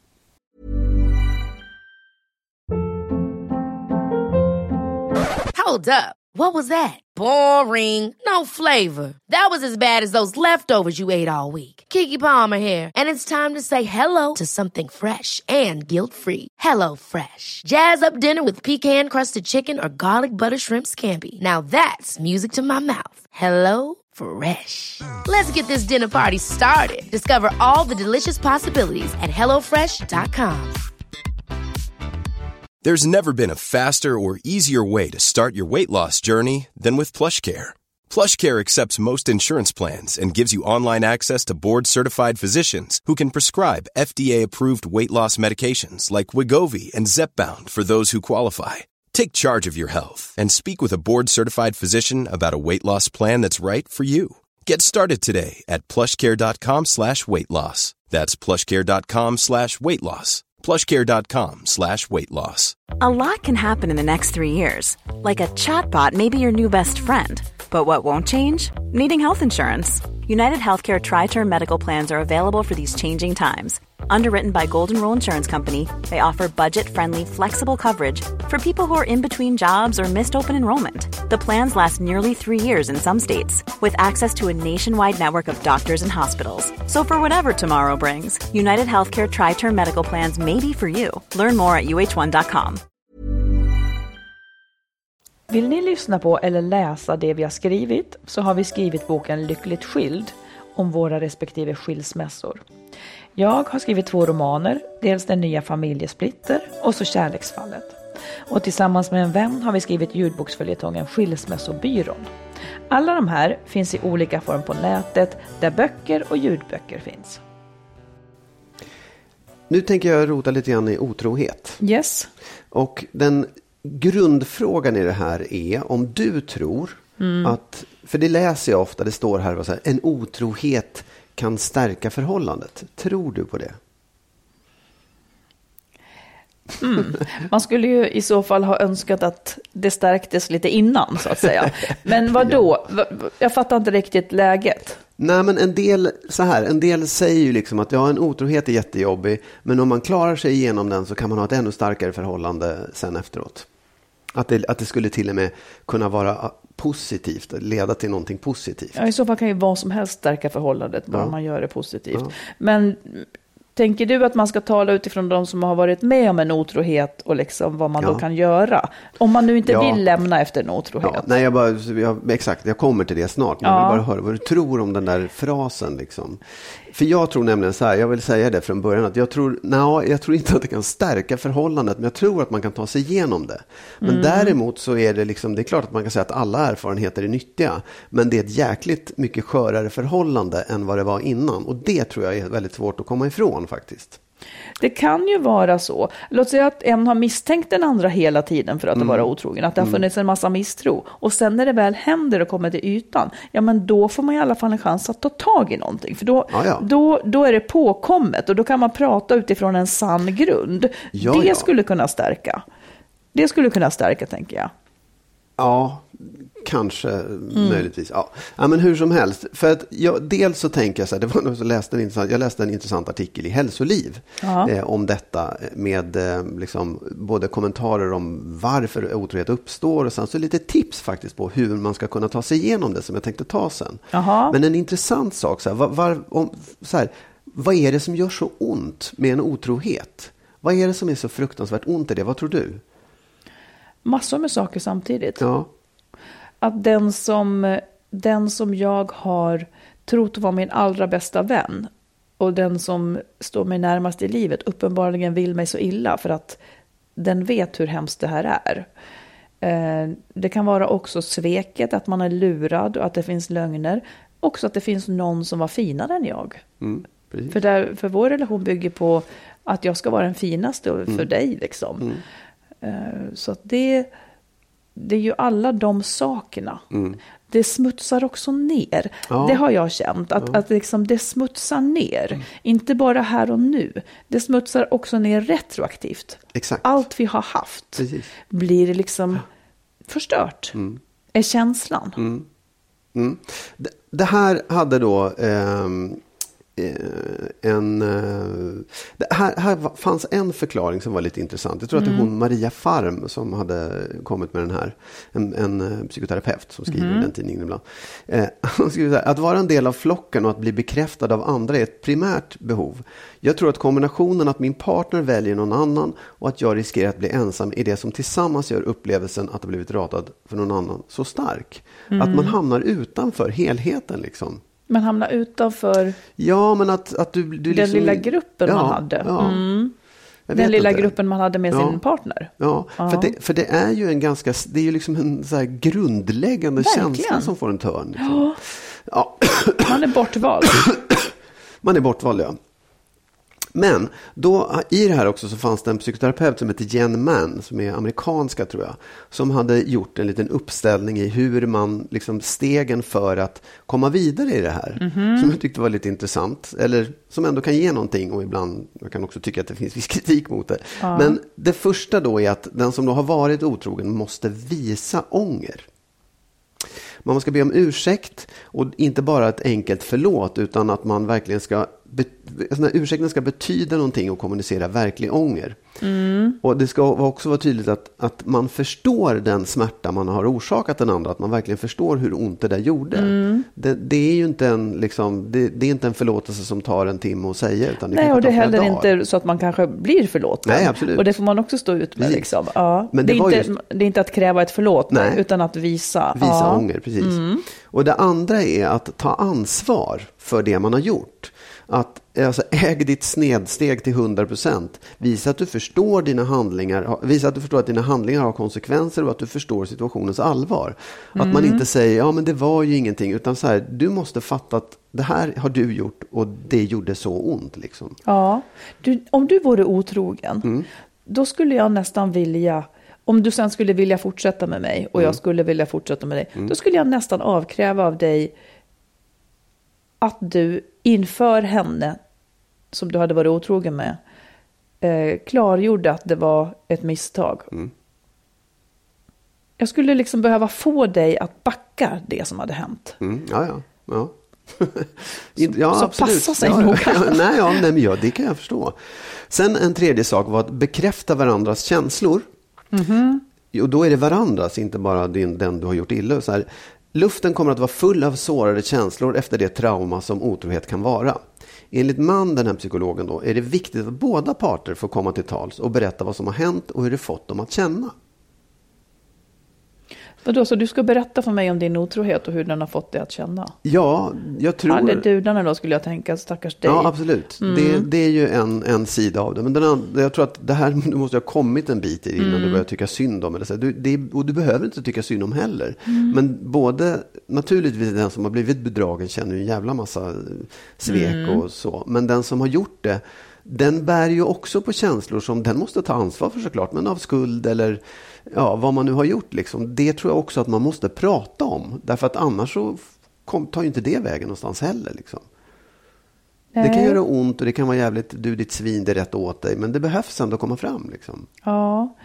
Hold up. What was that? Boring. No flavor. That was as bad as those leftovers you ate all week. Keke Palmer here, and it's time to say hello to something fresh and guilt-free. Hello Fresh. Jazz up dinner with pecan-crusted chicken or garlic butter shrimp scampi. Now that's music to my mouth. Hello Fresh. Let's get this dinner party started. Discover all the delicious possibilities at hello fresh dot com. There's never been a faster or easier way to start your weight loss journey than with PlushCare. PlushCare accepts most insurance plans and gives you online access to board-certified physicians who can prescribe F D A-approved weight loss medications like Wegovy and Zepbound for those who qualify. Take charge of your health and speak with a board-certified physician about a weight loss plan that's right for you. Get started today at plushcare.com slash weight loss. That's plushcare.com slash weight loss. plushcare.com slash weight loss. A lot can happen in the next three years. Like a chatbot may be your new best friend. But what won't change? Needing health insurance. United Healthcare Tri-Term Medical Plans are available for these changing times. Underwritten by Golden Rule Insurance Company, they offer budget-friendly, flexible coverage for people who are in between jobs or missed open enrollment. The plans last nearly three years in some states, with access to a nationwide network of doctors and hospitals. So for whatever tomorrow brings, United Healthcare Tri-Term Medical Plans may be for you. Learn more at u h one dot com. Vill ni lyssna på eller läsa det vi har skrivit så har vi skrivit boken Lyckligt skild om våra respektive skilsmässor. Jag har skrivit två romaner, dels Den nya familjesplitter och så Kärleksfallet. Och tillsammans med en vän har vi skrivit ljudboksföljetongen Skilsmässobyrån. Alla de här finns i olika form på nätet där böcker och ljudböcker finns. Nu tänker jag rota lite grann i otrohet. Yes. Och den grundfrågan i det här är om du tror mm. att, för det läser jag ofta, det står här vad så här, en otrohet kan stärka förhållandet. Tror du på det? Mm. Man skulle ju i så fall ha önskat att det stärktes lite innan så att säga. Men vad då? Ja. Jag fattar inte riktigt läget. Nej, men en del så här, en del säger ju liksom att ja, en otrohet är jättejobbig, men om man klarar sig igenom den så kan man ha ett ännu starkare förhållande sen efteråt. Att det, att det skulle till och med kunna vara positivt, leda till någonting positivt. Ja, i så fall kan ju vad som helst stärka förhållandet bara ja. man gör det positivt. Ja. Men tänker du att man ska tala utifrån de som har varit med om en otrohet och liksom vad man ja. då kan göra? Om man nu inte ja. vill lämna efter en otrohet. Ja. Nej, jag bara, jag, exakt, jag kommer till det snart. Men ja. jag vill bara höra vad du tror om den där frasen. Liksom. För jag tror nämligen så här, jag vill säga det från början, att jag tror, nej, jag tror inte att det kan stärka förhållandet, men jag tror att man kan ta sig igenom det. Men mm. däremot så är det liksom, det är klart att man kan säga att alla erfarenheter är nyttiga, men det är ett jäkligt mycket skörare förhållande än vad det var innan. Och det tror jag är väldigt svårt att komma ifrån faktiskt. Det kan ju vara så. Låt säga att en har misstänkt den andra hela tiden för att mm. vara otrogen. Att det har funnits en massa misstro. Och sen när det väl händer och kommer till ytan, ja men då får man i alla fall en chans att ta tag i någonting. För då, ja, ja. då, då är det påkommet och då kan man prata utifrån en sann grund. Ja, det ja. skulle kunna stärka. Det skulle kunna stärka, tänker jag. Ja, kanske, mm. möjligtvis. Ja. Ja, men hur som helst. För att jag, dels så tänker jag så här, det var någon som läste en intressant, jag läste en intressant artikel i Hälsoliv eh, om detta med eh, liksom, både kommentarer om varför otrohet uppstår och sen så lite tips faktiskt på hur man ska kunna ta sig igenom det som jag tänkte ta sen. Aha. Men en intressant sak, så här, var, var, om, så här, vad är det som gör så ont med en otrohet? Vad är det som är så fruktansvärt ont i det? Vad tror du? Massor med saker samtidigt. Ja. Att den som, den som jag har trott vara min allra bästa vän och den som står mig närmast i livet uppenbarligen vill mig så illa för att den vet hur hemskt det här är. Det kan vara också sveket, att man är lurad och att det finns lögner. Också att det finns någon som var finare än jag. Mm, för, där, för vår relation bygger på att jag ska vara den finaste för mm. dig. Liksom. Mm. Så att det, det är ju alla de sakerna. Mm. Det smutsar också ner. Ja. Det har jag känt. Att, ja. att liksom det smutsar ner. Mm. Inte bara här och nu. Det smutsar också ner retroaktivt. Exakt. Allt vi har haft Precis. blir liksom förstört. Mm. Är känslan. Mm. Mm. Det, det här hade då... Ehm... En, här, här fanns en förklaring som var lite intressant. Jag tror mm. att det är hon Maria Farm som hade kommit med den här. En, en psykoterapeut som skriver mm. i den tidningen ibland. Eh, hon skriver så här, att vara en del av flocken och att bli bekräftad av andra är ett primärt behov. Jag tror att kombinationen att min partner väljer någon annan och att jag riskerar att bli ensam är det som tillsammans gör upplevelsen att ha blivit ratad för någon annan så stark. Mm. Att man hamnar utanför helheten liksom. Man hamnar utanför ja, men att, att du, du den liksom, lilla gruppen ja, man hade. Ja. Mm. Den lilla inte. gruppen man hade med ja. sin partner. Ja, ja. För, det, för det är ju en ganska, det är ju liksom en så här grundläggande Verkligen. känsla som får en törn. Liksom. Ja. Ja. Man är bortvald. Man är bortvald, ja. Men då, i det här också så fanns det en psykoterapeut som heter Jen Mann, som är amerikanska tror jag, som hade gjort en liten uppställning i hur man, liksom stegen för att komma vidare i det här, mm-hmm. som jag tyckte var lite intressant, eller som ändå kan ge någonting, och ibland, jag kan också tycka att det finns viss kritik mot det. Ja. Men det första då är att den som då har varit otrogen måste visa ånger. Man ska be om ursäkt, och inte bara ett enkelt förlåt, utan att man verkligen ska be- ursäkten ska betyda någonting och kommunicera verklig ånger. Mm. Och det ska också vara tydligt att, att man förstår den smärta man har orsakat den andra, att man verkligen förstår hur ont det där gjorde. Mm. Det, det är ju inte en, liksom, det, det är inte en förlåtelse som tar en timme att säga, utan det Nej, och det är heller dagar. inte så att man kanske blir förlåten. Nej, absolut. Och det får man också stå ut med. Liksom. Ja. Men det, det, är inte, just... det är inte att kräva ett förlåt, Nej. utan att visa. Visa ja. ånger, precis. Mm. Och det andra är att ta ansvar för det man har gjort. Att alltså, äg ditt snedsteg till hundra procent. Visa att du förstår dina handlingar. Visa att du förstår att dina handlingar har konsekvenser och att du förstår situationens allvar. Mm. Att man inte säger, ja men det var ju ingenting. Utan så här, du måste fatta att det här har du gjort och det gjorde så ont. Liksom. Ja, du, om du vore otrogen, mm. då skulle jag nästan vilja... Om du sen skulle vilja fortsätta med mig och mm. jag skulle vilja fortsätta med dig, mm. då skulle jag nästan avkräva av dig att du inför henne, som du hade varit otrogen med, eh, klargjorde att det var ett misstag. Mm. Jag skulle liksom behöva få dig att backa det som hade hänt. Mm. Ja, ja. ja. Så, ja, så passa sig ja, noga. Ja, nej, ja, nej, men ja, det kan jag förstå. Sen en tredje sak var att bekräfta varandras känslor. Mm-hmm. Och då är det varandras, inte bara din, den du har gjort illa. Så här, luften kommer att vara full av sårade känslor efter det trauma som otrohet kan vara. Enligt Mann, den här psykologen då, är det viktigt att båda parter får komma till tals och berätta vad som har hänt och hur det fått dem att känna. Vadå, så du ska berätta för mig om din otrohet och hur den har fått dig att känna? Ja, jag tror... Eller dudarna då, skulle jag tänka, stackars dig. Ja, absolut. Mm. Det, det är ju en, en sida av det. Men den andra, jag tror att det här, du måste ha kommit en bit i innan mm. du börjar tycka synd om. Eller så. Du, det, och du behöver inte tycka synd om heller. Mm. Men både, naturligtvis den som har blivit bedragen känner ju en jävla massa svek mm. och så. Men den som har gjort det, den bär ju också på känslor som den måste ta ansvar för såklart. Men av skuld eller... Ja, vad man nu har gjort liksom, det tror jag också att man måste prata om. Därför att annars så kom, tar ju inte det vägen någonstans heller liksom. Det kan göra ont och det kan vara jävligt, du ditt svin, det är rätt åt dig. Men det behövs ändå komma fram liksom. Ja,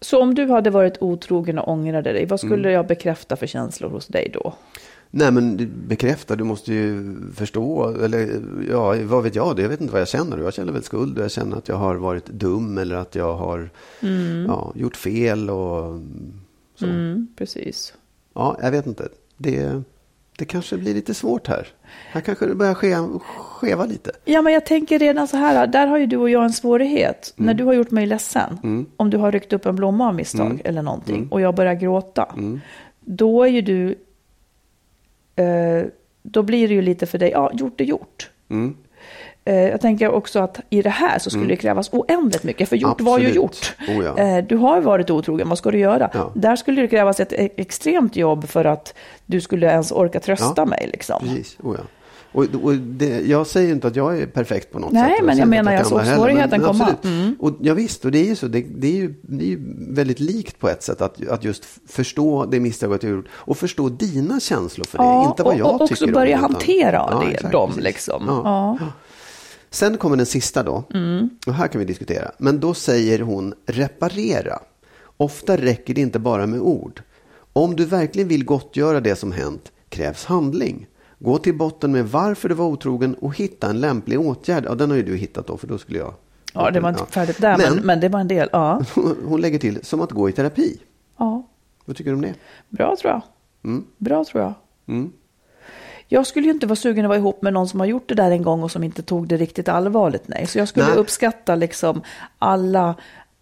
Så om du hade varit otrogen och ångrade dig, vad skulle mm. jag bekräfta för känslor hos dig då? Nej, men bekräfta, du måste ju förstå, eller ja, vad vet jag, jag vet inte vad jag känner. Jag känner väl skuld, jag känner att jag har varit dum eller att jag har mm. ja, gjort fel och så. Mm, precis. Ja, jag vet inte. Det, det kanske blir lite svårt här. Här kanske det börjar ske, skeva lite. Ja, men jag tänker redan så här, där har ju du och jag en svårighet. Mm. När du har gjort mig ledsen, mm. om du har ryckt upp en blomma av misstag mm. eller någonting mm. och jag börjar gråta, mm. då är ju du eh, då blir det ju lite för dig, ja, gjort är gjort. Mm. Eh, jag tänker också att i det här så skulle mm. det krävas oändligt mycket, för gjort Absolut. var ju gjort. Oh, ja. eh, du har ju varit otrogen, vad ska du göra? Ja. Där skulle det krävas ett e- extremt jobb för att du skulle ens orka trösta ja. mig. Liksom. Precis, oh, ja. Och, och det, jag säger inte att jag är perfekt på något Nej, sätt. Nej, men jag menar jag såg svårigheten komma. Mm. Och ja, visst, och det är ju så. Det, det, är ju, det är ju väldigt likt på ett sätt att, att just förstå det misstaget jag gjort och förstå dina känslor för det. Ja, inte vad jag och, och tycker också om börja det, hantera ja, det, exakt, dem. precis. Liksom. Ja. Ja. Sen kommer den sista då. Mm. Och här kan vi diskutera. Men då säger hon reparera. Ofta räcker det inte bara med ord. Om du verkligen vill gottgöra det som hänt krävs handling. Gå till botten med varför du var otrogen och hitta en lämplig åtgärd. Ja, den har ju du hittat då, för då skulle jag... Ja, det var inte färdigt där, men, men, men det var en del. Ja. Hon lägger till, som att gå i terapi. Ja. Vad tycker du om det? Bra, tror jag. Mm. Bra, tror jag. Mm. Jag skulle ju inte vara sugen att vara ihop med någon som har gjort det där en gång och som inte tog det riktigt allvarligt. Nej. Så jag skulle nej. uppskatta liksom alla...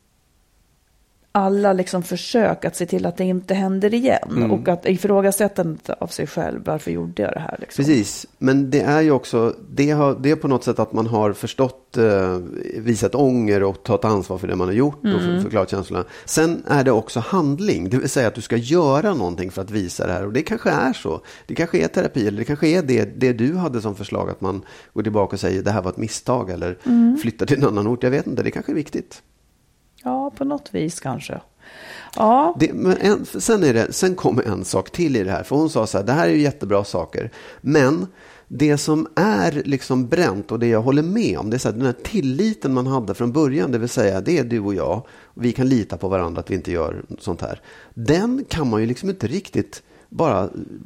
alla liksom försök att se till att det inte händer igen. Mm. Och att ifrågasättandet av sig själv. Varför gjorde jag det här? Liksom. Precis. Men det är ju också, det, har, det är på något sätt att man har förstått, eh, visat ånger och tagit ansvar för det man har gjort mm. och för, förklarat känslorna. Sen är det också handling. Det vill säga att du ska göra någonting för att visa det här. Och det kanske är så. Det kanske är terapi, eller det kanske är det, det du hade som förslag, att man går tillbaka och säger det här var ett misstag eller mm. flyttar till en annan ort. Jag vet inte, det kanske är viktigt. Ja, på något vis kanske. Ja. Det, men en, sen, är det, sen kommer en sak till i det här. För hon sa så här, det här är ju jättebra saker. Men det som är liksom bränt och det jag håller med om, det är så här, den här tilliten man hade från början, det vill säga det är du och jag. Och vi kan lita på varandra att vi inte gör sånt här. Den kan man ju liksom inte riktigt bara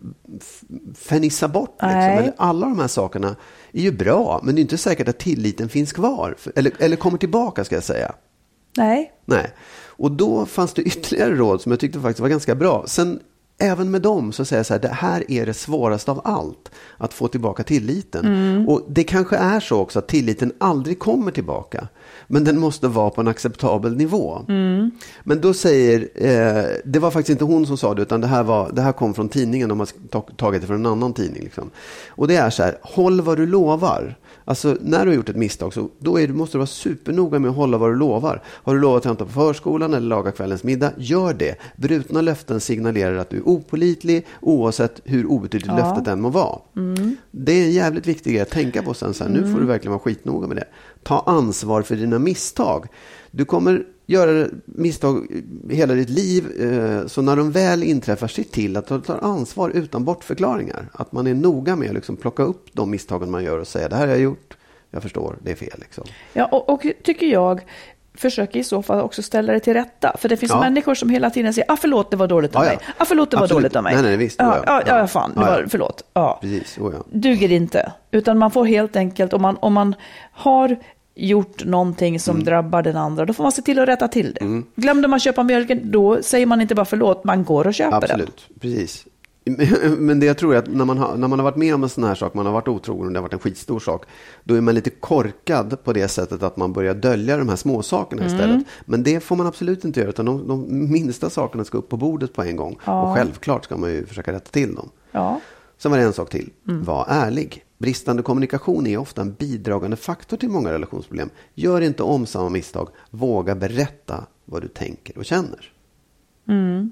fernissa bort. Liksom. Alla de här sakerna är ju bra, men det är inte säkert att tilliten finns kvar. Eller, eller kommer tillbaka, ska jag säga. Nej. Nej. Och då fanns det ytterligare råd som jag tyckte faktiskt var ganska bra. Sen även med dem så säger jag så här, det här är det svåraste av allt. Att få tillbaka tilliten. Mm. Och det kanske är så också att tilliten aldrig kommer tillbaka. Men den måste vara på en acceptabel nivå. Mm. Men då säger, eh, det var faktiskt inte hon som sa det, utan det här, var, det här kom från tidningen. De har tagit det från en annan tidning. Liksom. Och det är så här, håll vad du lovar. Alltså när du har gjort ett misstag så då är, måste du vara supernoga med att hålla vad du lovar. Har du lovat att hämta på förskolan eller laga kvällens middag, gör det. Brutna löften signalerar att du är opålitlig oavsett hur obetydligt ja. löftet än må vara. Mm. Det är en jävligt viktig grej att tänka på sen. Så här, mm. Nu får du verkligen vara skitnoga med det. Ta ansvar för dina misstag. Du kommer göra misstag hela ditt liv, så när de väl inträffar, se till att du tar ansvar utan bortförklaringar. Att man är noga med att liksom plocka upp de misstagen man gör och säga, det här har jag gjort, jag förstår, det är fel. Liksom. Ja, och, och tycker jag, försöker i så fall också ställa det till rätta. För det finns ja. människor som hela tiden säger, ah förlåt, det var dåligt av ja, ja. mig. Ah förlåt, det var Absolut. dåligt av mig. Nej, nej, visst. Ja, ja, ja, ja fan, det ja, ja. var, förlåt. Ja. Precis, oh, ja. Duger inte. Utan man får helt enkelt, om man, om man har gjort någonting som mm. drabbar den andra, då får man se till att rätta till det. Mm. Glömde man köpa mjölken, då säger man inte bara förlåt, man går och köper Absolut. den. Absolut, precis. Men det jag tror är att när man, har, när man har varit med om en sån här sak, man har varit otrogen och det har varit en skitstor sak, då är man lite korkad på det sättet att man börjar dölja de här små sakerna mm. istället. Men det får man absolut inte göra, utan de, de minsta sakerna ska upp på bordet på en gång. Ja. Och självklart ska man ju försöka rätta till dem. Ja. Sen var det en sak till. Mm. Var ärlig. Bristande kommunikation är ofta en bidragande faktor till många relationsproblem. Gör inte om samma misstag. Våga berätta vad du tänker och känner. Mm.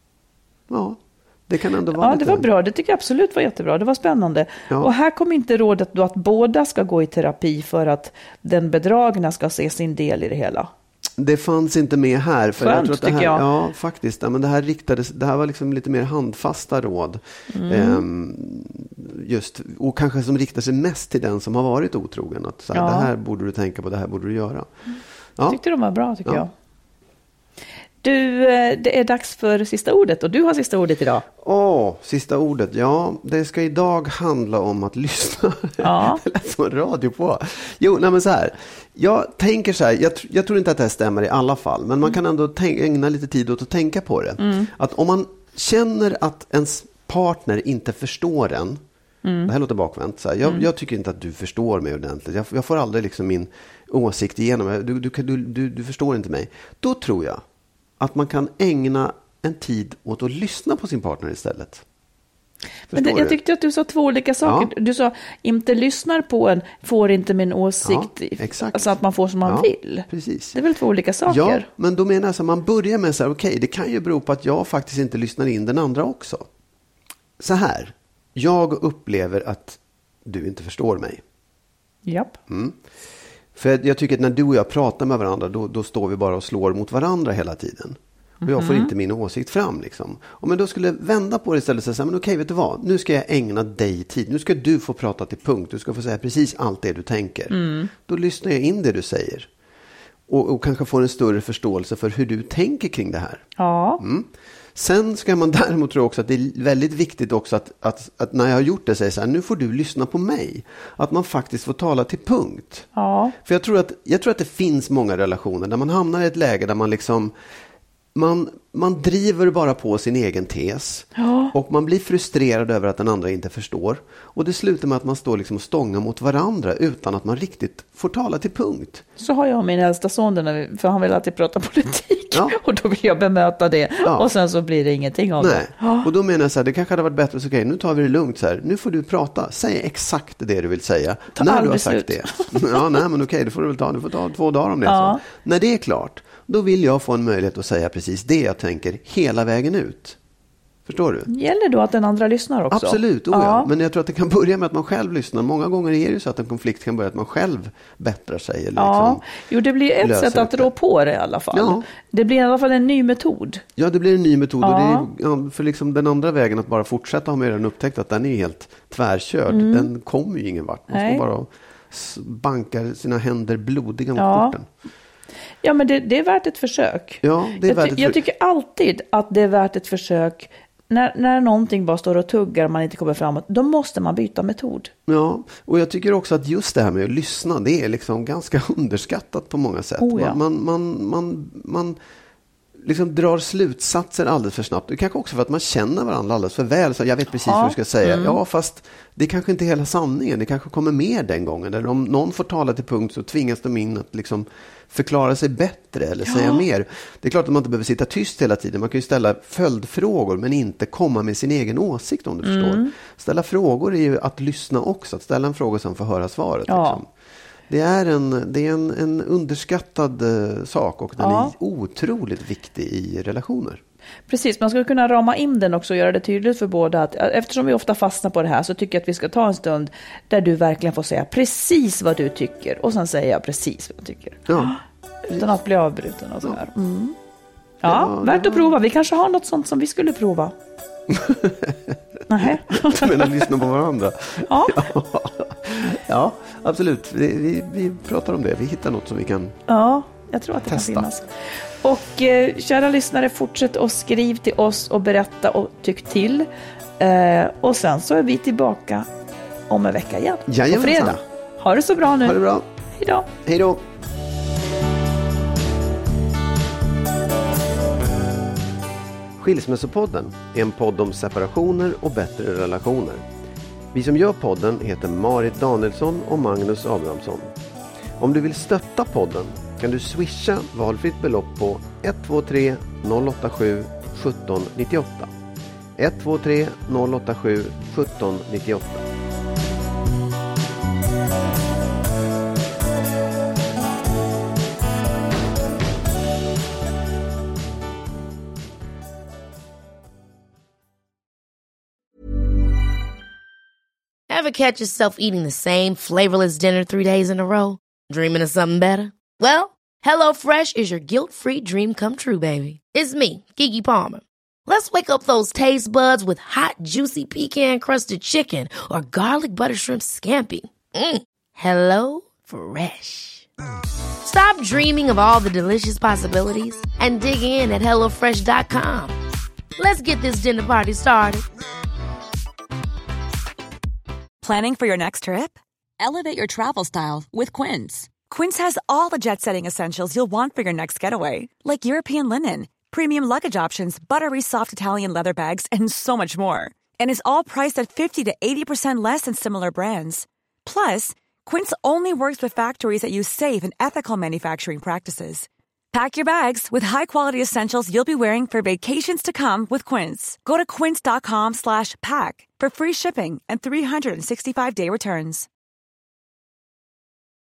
Ja, det kan ändå vara Ja, det var bra. Det tycker jag absolut var jättebra. Det var spännande. Ja. Och här kom inte rådet då att båda ska gå i terapi för att den bedragna ska se sin del i det hela. Det fanns inte med här. För Skönt, jag tror att det här, tycker jag. Ja, faktiskt. Ja, men det här riktades, det här var liksom lite mer handfasta råd. Mm. Ehm, just, och kanske som riktar sig mest till den som har varit otrogen. Att så här, ja. det här borde du tänka på, det här borde du göra. Ja. Jag tyckte de var bra, tycker ja. jag. Du, det är dags för sista ordet och du har sista ordet idag. Åh, oh, sista ordet. Ja, det ska idag handla om att lyssna. Ja. Det lät som en radio på. Jo, nej men så här. Jag tänker så här, jag, jag tror inte att det här stämmer i alla fall. Men man mm. kan ändå tänk, ägna lite tid åt att tänka på det. Mm. Att om man känner att ens partner inte förstår en. Mm. Det här låter bakvänt. Så här. Jag, mm. jag tycker inte att du förstår mig ordentligt. Jag, jag får aldrig liksom min åsikt igenom. Du, du, du, du, du förstår inte mig. Då tror jag att man kan ägna en tid åt att lyssna på sin partner istället. Men det, jag tyckte att du sa två olika saker. Ja. Du sa, inte lyssnar på en, får inte min åsikt. Ja, exakt. Alltså att man får som man ja, vill. Precis. Det är väl två olika saker. Ja, men då menar jag så man börjar med så här, okej, okay, det kan ju bero på att jag faktiskt inte lyssnar in den andra också. Så här, jag upplever att du inte förstår mig. Japp. Mm. För jag tycker att när du och jag pratar med varandra, då, då står vi bara och slår mot varandra hela tiden. Och jag får mm. inte min åsikt fram liksom. Och men då skulle jag vända på det istället och säga, men okej, vet du vad? Nu ska jag ägna dig tid. Nu ska du få prata till punkt. Du ska få säga precis allt det du tänker. Mm. Då lyssnar jag in det du säger. Och, och kanske får en större förståelse för hur du tänker kring det här. Ja. Mm. Sen ska man däremot tro också att det är väldigt viktigt också att, att, att när jag har gjort det säger så här, nu får du lyssna på mig. Att man faktiskt får tala till punkt. Ja. För jag tror, att, jag tror att det finns många relationer där man hamnar i ett läge där man liksom Man, man driver bara på sin egen tes. Ja. Och man blir frustrerad över att den andra inte förstår. Och det slutar med att man står liksom och stångar mot varandra utan att man riktigt får tala till punkt. Så har jag min äldsta son, för han vill alltid prata politik. Ja. Och då vill jag bemöta det. Ja. Och sen så blir det ingenting av Nej. det. Ja. Och då menar jag så här, det kanske hade varit bättre så okej, nu tar vi det lugnt så här. Nu får du prata, säg exakt det du vill säga. Ta när du har beslut. sagt det. Ja, nej men okej, det får du väl ta, du får ta två dagar om det. Ja. Så. När det är klart, då vill jag få en möjlighet att säga precis det jag tänker hela vägen ut. Förstår du? Gäller då att den andra lyssnar också? Absolut, oh ja. Ja. Men jag tror att det kan börja med att man själv lyssnar. Många gånger är det ju så att en konflikt kan börja att man själv bättrar sig. Eller ja, liksom jo det blir ett sätt att rå på det i alla fall. Ja. Det blir i alla fall en ny metod. Ja, det blir en ny metod. Ja. Och det är, för liksom den andra vägen att bara fortsätta har man redan upptäckt att den är helt tvärkörd. Mm. Den kommer ju ingen vart. Man Nej. står bara och bankar sina händer blodiga mot Ja. porten. Ja, men det, det är värt ett försök. Ja, det är jag, värt ty- ett jag för- tycker alltid att det är värt ett försök. När, när någonting bara står och tuggar och man inte kommer framåt, då måste man byta metod. Ja, och jag tycker också att just det här med att lyssna, det är liksom ganska underskattat på många sätt. Oh, ja. Man, man, man, man liksom drar slutsatser alldeles för snabbt. Det kanske också för att man känner varandra alldeles för väl. Så jag vet precis ja. vad du ska säga. Mm. Ja, fast det kanske inte är hela sanningen. Det kanske kommer mer den gången. Eller om någon får tala till punkt så tvingas de in att liksom förklara sig bättre eller ja. säga mer. Det är klart att man inte behöver sitta tyst hela tiden. Man kan ju ställa följdfrågor men inte komma med sin egen åsikt om du Mm. förstår. Ställa frågor är ju att lyssna också. Att ställa en fråga som får höra svaret. Ja. Liksom. Det är en, det är en, en underskattad uh, sak och den Ja. är otroligt viktig i relationer. Precis, man skulle kunna rama in den också och göra det tydligt för båda att eftersom vi ofta fastnar på det här så tycker jag att vi ska ta en stund där du verkligen får säga precis vad du tycker och sen säger jag precis vad jag tycker. Ja. Utan att bli avbruten och sådär. Mm. Ja, Det var- värt det att var- prova. Vi kanske har något sånt som vi skulle prova. Nej. Du menar lyssna på varandra? Ja. Ja, absolut. Vi, vi, vi pratar om det. Vi hittar något som vi kan... Ja, jag tror att det Testa. kan finnas. Och eh, kära lyssnare, fortsätt att skriv till oss och berätta och tyck till. Eh, och sen så är vi tillbaka om en vecka igen. På Jajamensan. fredag. Ha det så bra nu. Ha det bra. Hej då. Hej då. Skilsmässopodden är en podd om separationer och bättre relationer. Vi som gör podden heter Marit Danielsson och Magnus Abrahamsson. Om du vill stötta podden kan du swisha valfritt belopp på ett två tre noll åtta sju sjutton nittioåtta. ett två tre noll åtta sju sjutton nittioåtta. Ever catch yourself eating the same flavorless dinner three days in a row? Dreaming of something better? Well, HelloFresh is your guilt-free dream come true, baby. It's me, Keke Palmer. Let's wake up those taste buds with hot, juicy pecan-crusted chicken or garlic butter shrimp scampi. Mm. Hello Fresh. Stop dreaming of all the delicious possibilities and dig in at hello fresh dot com. Let's get this dinner party started. Planning for your next trip? Elevate your travel style with Quince. Quince has all the jet-setting essentials you'll want for your next getaway, like European linen, premium luggage options, buttery soft Italian leather bags, and so much more. And is all priced at fifty to eighty percent less than similar brands. Plus, Quince only works with factories that use safe and ethical manufacturing practices. Pack your bags with high-quality essentials you'll be wearing for vacations to come with Quince. Go to quince dot com slash pack for free shipping and three sixty-five day returns.